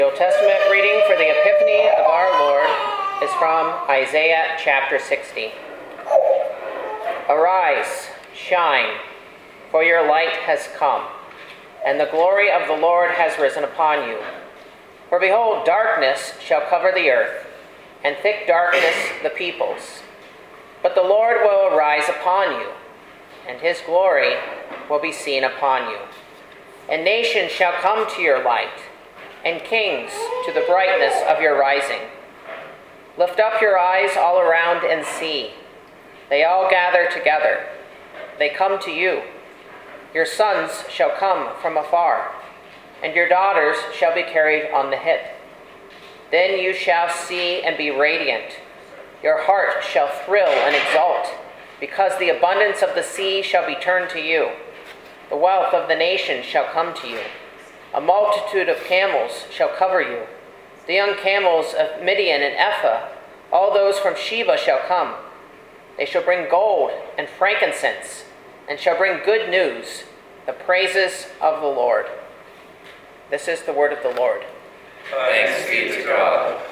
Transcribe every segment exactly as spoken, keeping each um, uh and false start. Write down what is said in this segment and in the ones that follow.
The Old Testament reading for the Epiphany of our Lord is from Isaiah chapter sixty. Arise, shine, for your light has come, and the glory of the Lord has risen upon you. For behold, darkness shall cover the earth, and thick darkness the peoples. But the Lord will arise upon you, and his glory will be seen upon you. And nations shall come to your light, and kings to the brightness of your rising. Lift up your eyes all around and see. They all gather together. They come to you. Your sons shall come from afar, and your daughters shall be carried on the hip. Then you shall see and be radiant. Your heart shall thrill and exult, because the abundance of the sea shall be turned to you. The wealth of the nations shall come to you. A multitude of camels shall cover you. The young camels of Midian and Ephah, all those from Sheba shall come. They shall bring gold and frankincense, and shall bring good news, the praises of the Lord. This is the word of the Lord. Thanks be to God.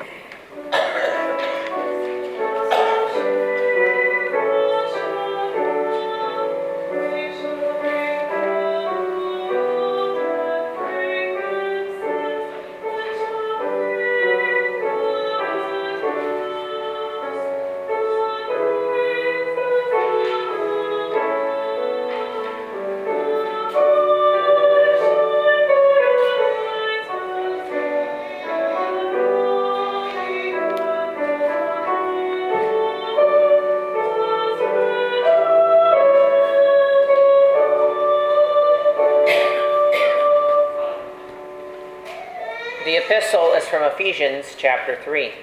The epistle is from Ephesians chapter three.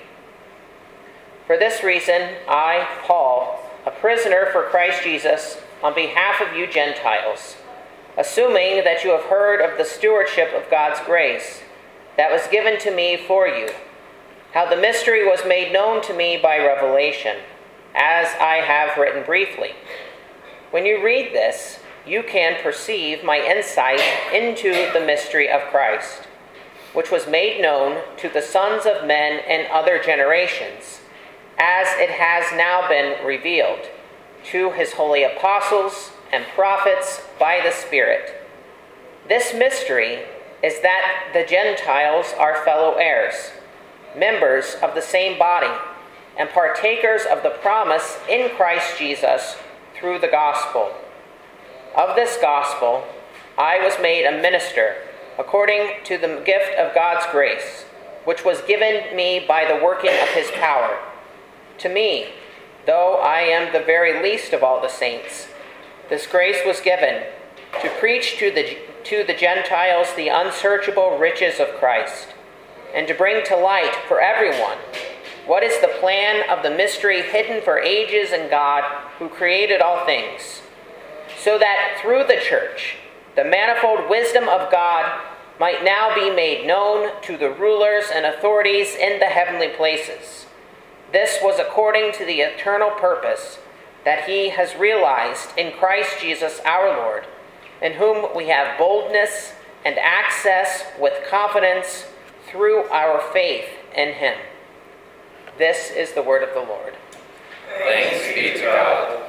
For this reason, I, Paul, a prisoner for Christ Jesus, on behalf of you Gentiles, assuming that you have heard of the stewardship of God's grace that was given to me for you, how the mystery was made known to me by revelation, as I have written briefly. When you read this, you can perceive my insight into the mystery of Christ, which was made known to the sons of men in other generations, as it has now been revealed to his holy apostles and prophets by the Spirit. This mystery is that the Gentiles are fellow heirs, members of the same body, and partakers of the promise in Christ Jesus through the gospel. Of this gospel I was made a minister, according to the gift of God's grace, which was given me by the working of his power. To me, though I am the very least of all the saints, this grace was given to preach to the, to the Gentiles the unsearchable riches of Christ, and to bring to light for everyone what is the plan of the mystery hidden for ages in God who created all things, so that through the church, the manifold wisdom of God might now be made known to the rulers and authorities in the heavenly places. This was according to the eternal purpose that he has realized in Christ Jesus our Lord, in whom we have boldness and access with confidence through our faith in him. This is the word of the Lord. Thanks be to God.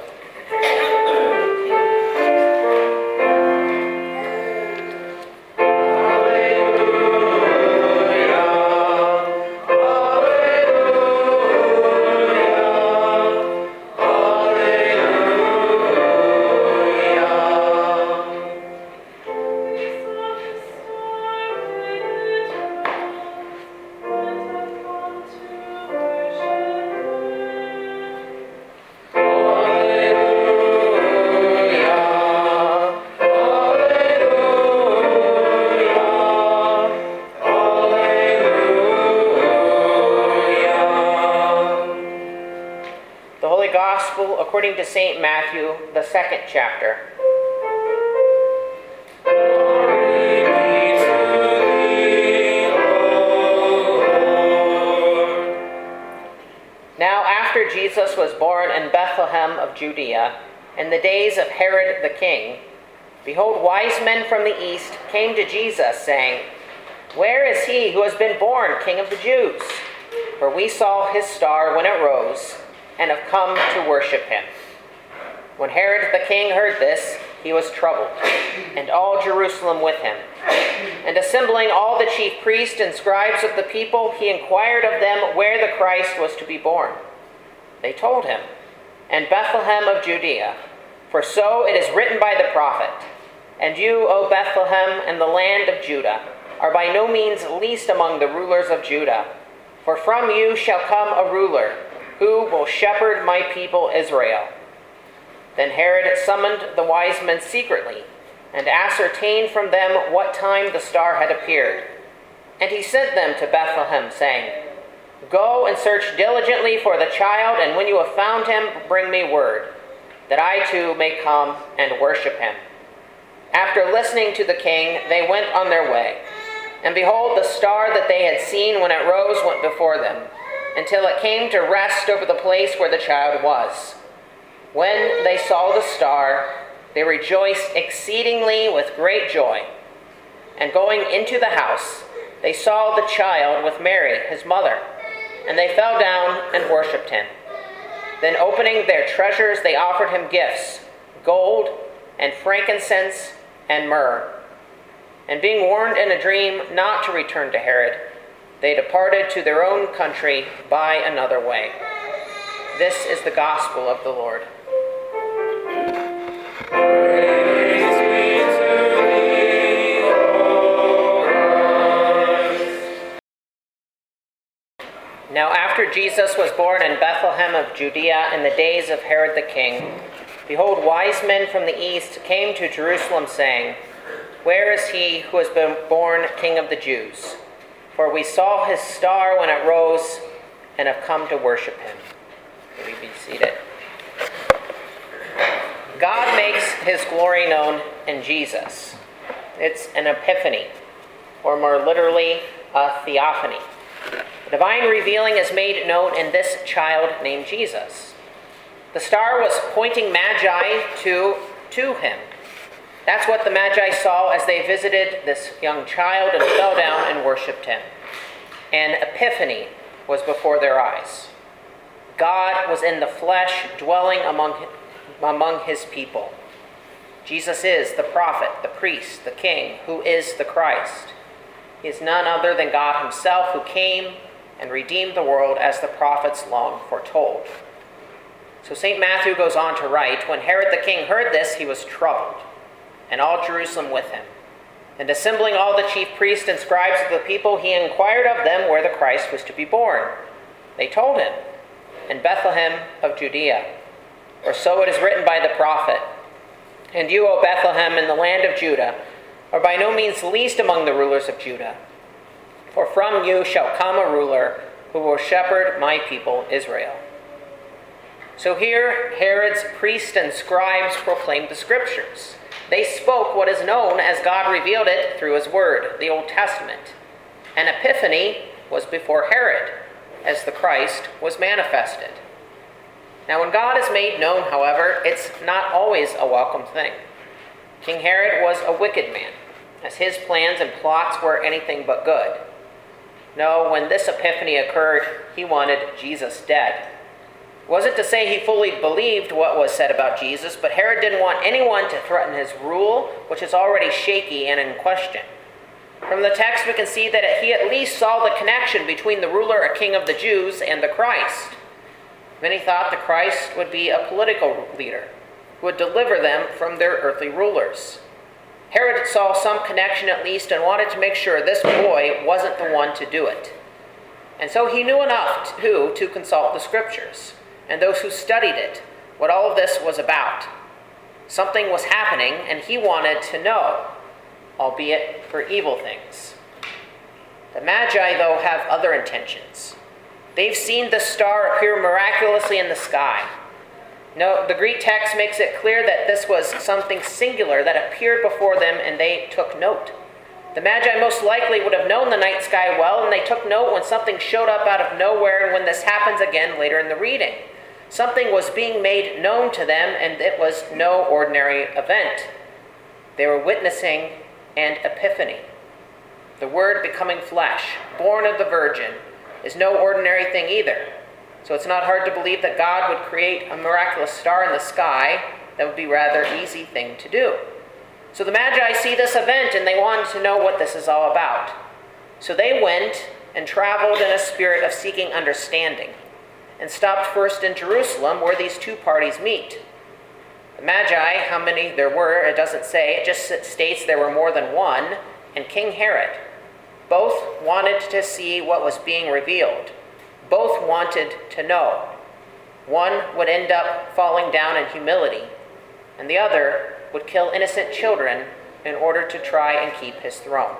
According to Saint Matthew, the second chapter. Glory be to thee, O Lord. Now after Jesus was born in Bethlehem of Judea, in the days of Herod the king, behold, wise men from the east came to Jesus, saying, "Where is he who has been born King of the Jews? For we saw his star when it rose, and have come to worship him." When Herod the king heard this, he was troubled, and all Jerusalem with him. And assembling all the chief priests and scribes of the people, he inquired of them where the Christ was to be born. They told him, "In Bethlehem of Judea, for so it is written by the prophet, 'And you, O Bethlehem, in the land of Judah, are by no means least among the rulers of Judah. For from you shall come a ruler, who will shepherd my people Israel.' Then Herod summoned the wise men secretly, and ascertained from them what time the star had appeared. And he sent them to Bethlehem, saying, 'Go and search diligently for the child, and when you have found him, bring me word, that I too may come and worship him.' After listening to the king, they went on their way. And behold, the star that they had seen when it rose went before them, until it came to rest over the place where the child was. When they saw the star, they rejoiced exceedingly with great joy. And going into the house, they saw the child with Mary, his mother, and they fell down and worshipped him. Then opening their treasures, they offered him gifts, gold and frankincense and myrrh. And being warned in a dream not to return to Herod, they departed to their own country by another way. This is the gospel of the Lord. Praise be to thee, O Christ. Now after Jesus was born in Bethlehem of Judea in the days of Herod the king, behold, wise men from the east came to Jerusalem, saying, 'Where is he who has been born King of the Jews? For we saw his star when it rose, and have come to worship him.'" May we be seated. God makes his glory known in Jesus. It's an epiphany, or more literally, a theophany. The divine revealing is made known in this child named Jesus. The star was pointing magi to, to him. That's what the magi saw as they visited this young child and fell down and worshipped him. An epiphany was before their eyes. God was in the flesh, dwelling among, among his people. Jesus is the prophet, the priest, the king, who is the Christ. He is none other than God himself, who came and redeemed the world as the prophets long foretold. So Saint Matthew goes on to write, "When Herod the king heard this, he was troubled, and all Jerusalem with him. And assembling all the chief priests and scribes of the people, he inquired of them where the Christ was to be born. They told him, 'In Bethlehem of Judea, for so it is written by the prophet, And you, O Bethlehem, in the land of Judah, are by no means least among the rulers of Judah. For from you shall come a ruler who will shepherd my people Israel.'" So here, Herod's priests and scribes proclaimed the scriptures. They spoke what is known as God revealed it through his word, the Old Testament. An epiphany was before Herod, as the Christ was manifested. Now, when God is made known, however, it's not always a welcome thing. King Herod was a wicked man, as his plans and plots were anything but good. No, when this epiphany occurred, he wanted Jesus dead. It wasn't to say he fully believed what was said about Jesus, but Herod didn't want anyone to threaten his rule, which is already shaky and in question. From the text, we can see that he at least saw the connection between the ruler, a king of the Jews, and the Christ. Many thought the Christ would be a political leader who would deliver them from their earthly rulers. Herod saw some connection at least and wanted to make sure this boy wasn't the one to do it. And so he knew enough to, to consult the scriptures and those who studied it, what all of this was about. Something was happening and he wanted to know, albeit for evil things. The Magi, though, have other intentions. They've seen the star appear miraculously in the sky. No, the Greek text makes it clear that this was something singular that appeared before them, and they took note. The Magi most likely would have known the night sky well, and they took note when something showed up out of nowhere, and when this happens again later in the reading. Something was being made known to them, and it was no ordinary event. They were witnessing an epiphany. the Word becoming flesh, born of the Virgin, is no ordinary thing either. So it's not hard to believe that God would create a miraculous star in the sky. That would be a rather easy thing to do. So the Magi see this event and they wanted to know what this is all about. So they went and traveled in a spirit of seeking understanding and stopped first in Jerusalem where these two parties meet. The Magi, how many there were, it doesn't say. It just states there were more than one, and King Herod. Both wanted to see what was being revealed. Both wanted to know. One would end up falling down in humility, and the other would kill innocent children in order to try and keep his throne.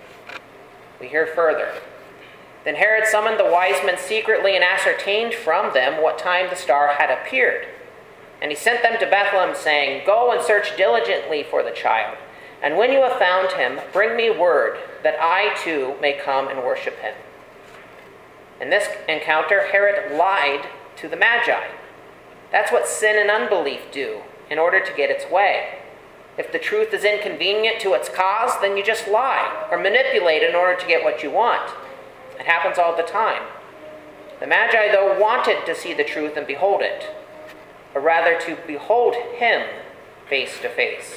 We hear further. Then Herod summoned the wise men secretly and ascertained from them what time the star had appeared. And he sent them to Bethlehem, saying, "Go and search diligently for the child, and when you have found him, bring me word, that I too may come and worship him." In this encounter, Herod lied to the Magi. That's what sin and unbelief do in order to get its way. If the truth is inconvenient to its cause, then you just lie or manipulate in order to get what you want. It happens all the time. The Magi, though, wanted to see the truth and behold it, or rather to behold him face to face.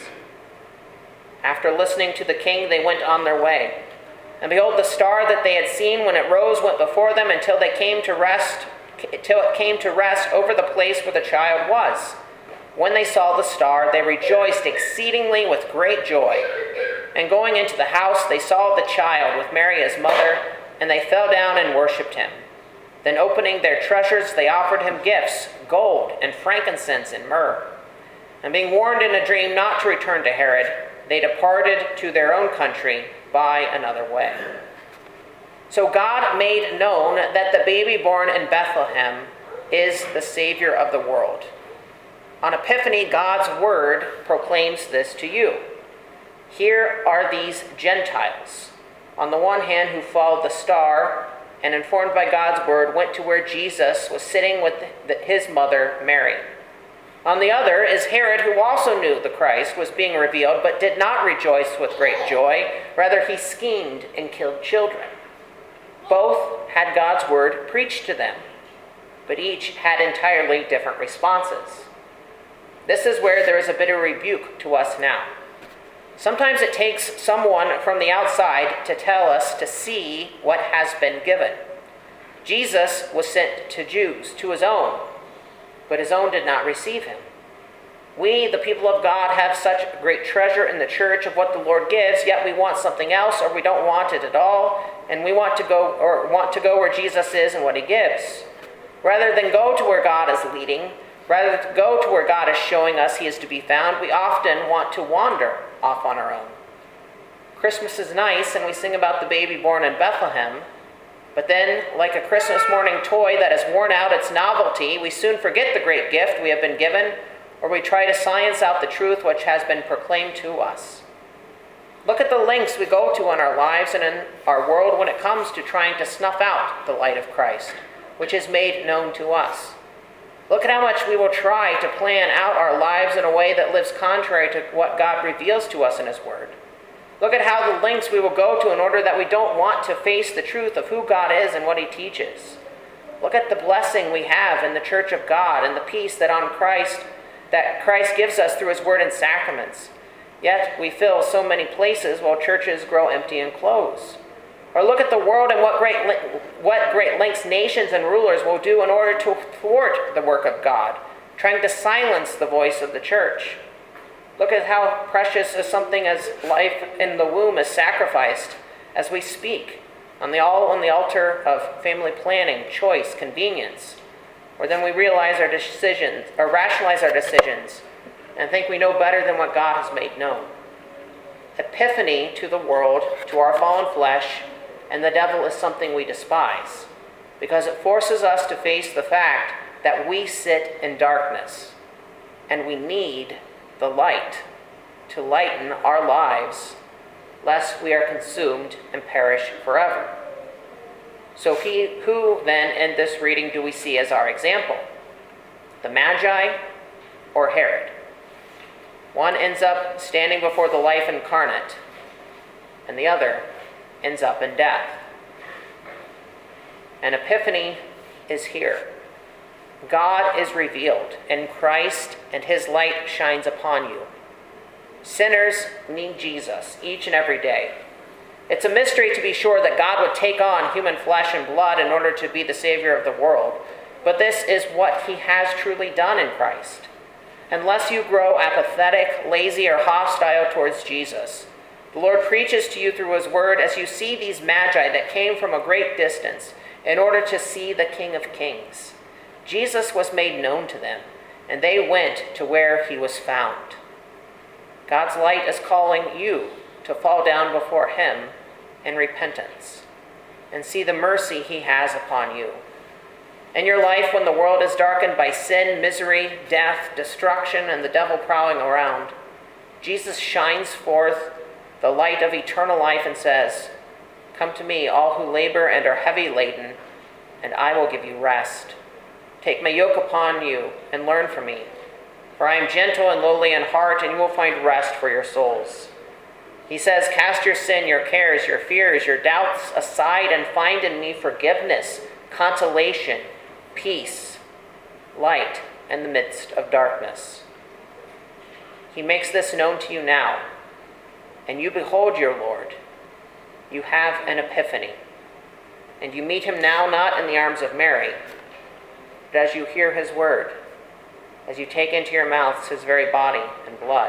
After listening to the king, they went on their way. And behold, the star that they had seen when it rose went before them until they came to rest, till it came to rest over the place where the child was. When they saw the star, they rejoiced exceedingly with great joy. And going into the house, they saw the child with Mary his mother, and they fell down and worshipped him. Then opening their treasures, they offered him gifts, gold and frankincense and myrrh. And being warned in a dream not to return to Herod, they departed to their own country by another way. So God made known that the baby born in Bethlehem is the Savior of the world. On Epiphany, God's word proclaims this to you. Here are these Gentiles, on the one hand, who followed the star and, informed by God's word, went to where Jesus was sitting with his mother, Mary. On the other is Herod, who also knew the Christ was being revealed, but did not rejoice with great joy. Rather, he schemed and killed children. Both had God's word preached to them, but each had entirely different responses. This is where there is a bit of rebuke to us now. Sometimes it takes someone from the outside to tell us to see what has been given. Jesus was sent to Jews, to his own, but his own did not receive him. We, the people of God, have such great treasure in the church of what the Lord gives, yet we want something else, or we don't want it at all, and we want to go or want to go where Jesus is and what he gives. Rather than go to where God is leading, rather than go to where God is showing us he is to be found, we often want to wander off on our own. Christmas is nice, and we sing about the baby born in Bethlehem, but then, like a Christmas morning toy that has worn out its novelty, we soon forget the great gift we have been given, or we try to science out the truth which has been proclaimed to us. Look at the lengths we go to in our lives and in our world when it comes to trying to snuff out the light of Christ, which is made known to us. Look at how much we will try to plan out our lives in a way that lives contrary to what God reveals to us in his word. Look at how the lengths we will go to in order that we don't want to face the truth of who God is and what he teaches. Look at the blessing we have in the church of God and the peace that on Christ that Christ gives us through his word and sacraments. Yet we fill so many places while churches grow empty and close. Or look at the world and what great what great lengths nations and rulers will do in order to thwart the work of God, trying to silence the voice of the church. Look at how precious is something as life in the womb is sacrificed as we speak, on the all on the altar of family planning, choice, convenience. Or then we realize our decisions, or rationalize our decisions, and think we know better than what God has made known. Epiphany to the world, to our fallen flesh, and the devil is something we despise, because it forces us to face the fact that we sit in darkness, and we need the light to lighten our lives, lest we are consumed and perish forever. So he, who then in this reading do we see as our example? The Magi or Herod? One ends up standing before the life incarnate, and the other ends up in death. An epiphany is here. God is revealed in Christ, and his light shines upon you. Sinners need Jesus each and every day. It's a mystery to be sure that God would take on human flesh and blood in order to be the Savior of the world, but this is what he has truly done in Christ. Unless you grow apathetic, lazy, or hostile towards Jesus, the Lord preaches to you through his word as you see these magi that came from a great distance in order to see the King of Kings. Jesus was made known to them, and they went to where he was found. God's light is calling you to fall down before him in repentance and see the mercy he has upon you. In your life, when the world is darkened by sin, misery, death, destruction, and the devil prowling around, Jesus shines forth the light of eternal life and says, "Come to me, all who labor and are heavy laden, and I will give you rest. Take my yoke upon you and learn from me, for I am gentle and lowly in heart, and you will find rest for your souls." He says, "Cast your sin, your cares, your fears, your doubts aside, and find in me forgiveness, consolation, peace, light in the midst of darkness." He makes this known to you now, and you behold your Lord. You have an epiphany, and you meet him now not in the arms of Mary, but as you hear his word, as you take into your mouths his very body and blood.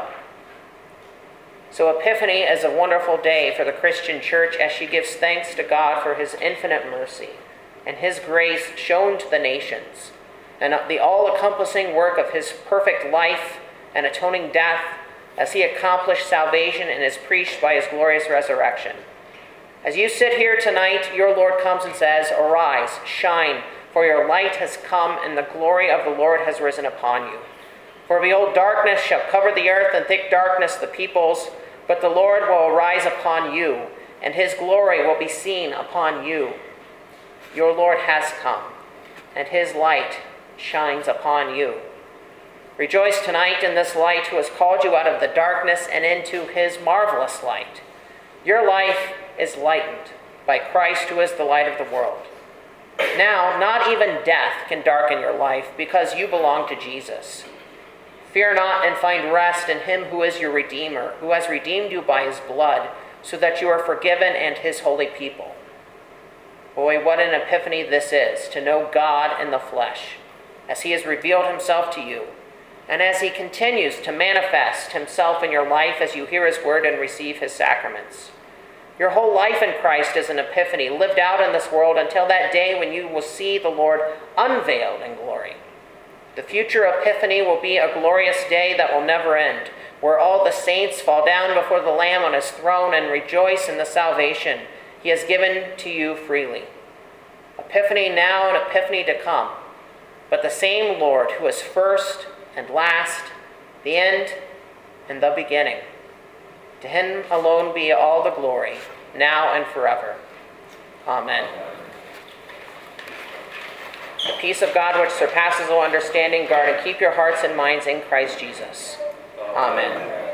So Epiphany is a wonderful day for the Christian church as she gives thanks to God for his infinite mercy and his grace shown to the nations, and the all-encompassing work of his perfect life and atoning death as he accomplished salvation and is preached by his glorious resurrection. As you sit here tonight, your Lord comes and says, "Arise, shine, for your light has come, and the glory of the Lord has risen upon you. For behold, darkness shall cover the earth, and thick darkness the peoples, but the Lord will arise upon you, and his glory will be seen upon you." Your Lord has come, and his light shines upon you. Rejoice tonight in this light who has called you out of the darkness and into his marvelous light. Your life is lightened by Christ, who is the light of the world. Now, not even death can darken your life because you belong to Jesus. Fear not and find rest in him who is your Redeemer, who has redeemed you by his blood, so that you are forgiven and his holy people. Boy, what an epiphany this is, to know God in the flesh, as he has revealed himself to you, and as he continues to manifest himself in your life as you hear his word and receive his sacraments. Your whole life in Christ is an epiphany, lived out in this world until that day when you will see the Lord unveiled in glory. The future epiphany will be a glorious day that will never end, where all the saints fall down before the Lamb on his throne and rejoice in the salvation he has given to you freely. Epiphany now and epiphany to come, but the same Lord who is first and last, the end and the beginning. To him alone be all the glory, now and forever. Amen. The peace of God, which surpasses all understanding, guard and keep your hearts and minds in Christ Jesus. Amen.